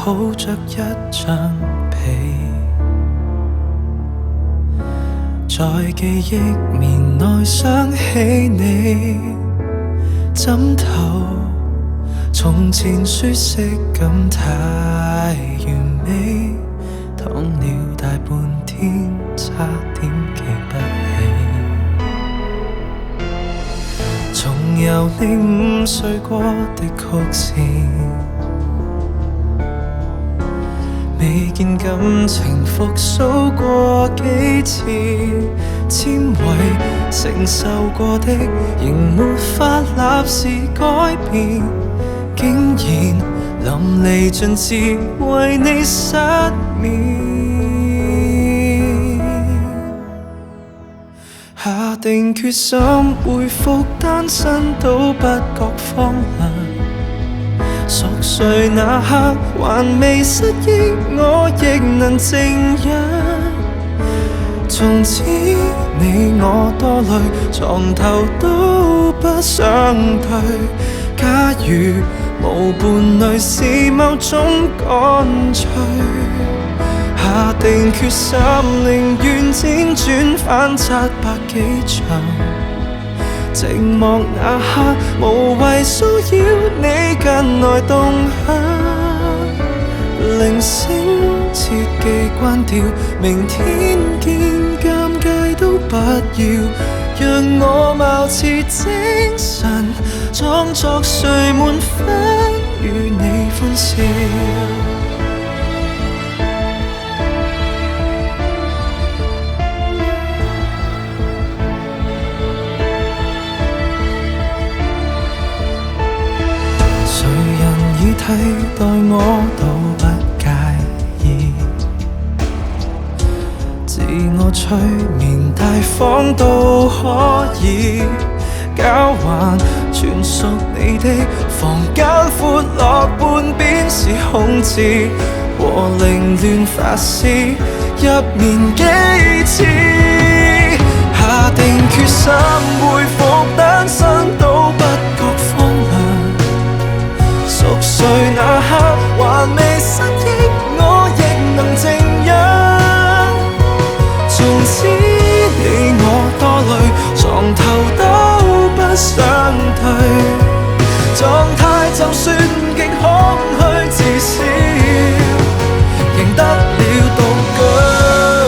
抱着一張被，在記憶棉內想起你，枕頭從前舒適感太完美，躺了大半天，差點記不起。重遊你5歲過的曲線，未見感情復甦過幾次，纖維承受過的，仍沒法立時改變，竟然淋漓盡致為你失眠。下定決心回復單身都不覺荒涼，熟睡那刻還未失憶，我亦能靜養。從此你我多累，床頭都不想退。假如無伴侶是某種乾脆，下定決心寧願輾轉反側百幾場。寂寞那刻無謂騷擾你近來動向，鈴聲切記關掉，明天見尷尬都不要，讓我貌似精神，裝作睡滿分與你歡笑。替代我都不介意，自我催眠大方都可以，交換全屬你的房間，闊落半邊是空置，和凌亂發洩入眠幾次，下定決心回復單身都不覺荒涼。熟睡那刻還未失憶，我亦能靜養。從此你我多累，床頭都不想退，狀態就算極空虛，至少贏得了獨居。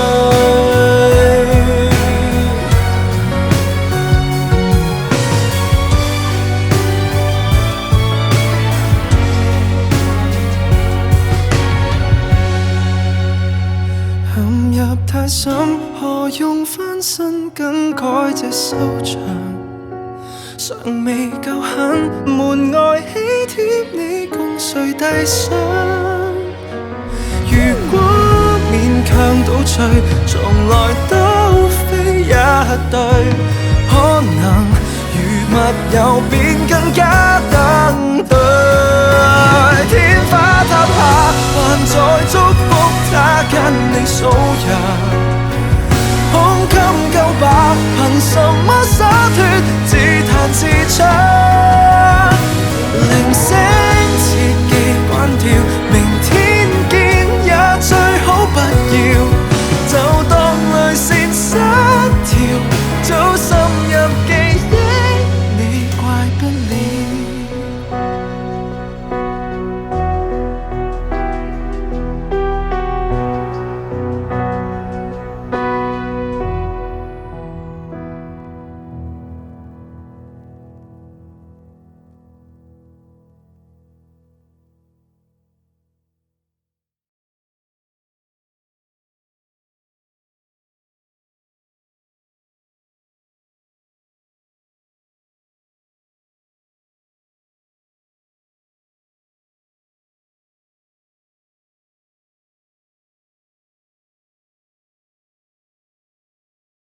太深，何用翻身更改這收場？尚未夠狠，門外喜帖你共誰遞上？如果勉強倒敘，從來都非一對，可能如密友便更加登對。天花塌下，還在祝福他跟你數日。胸襟夠吧，憑什麼灑脫，自彈自唱？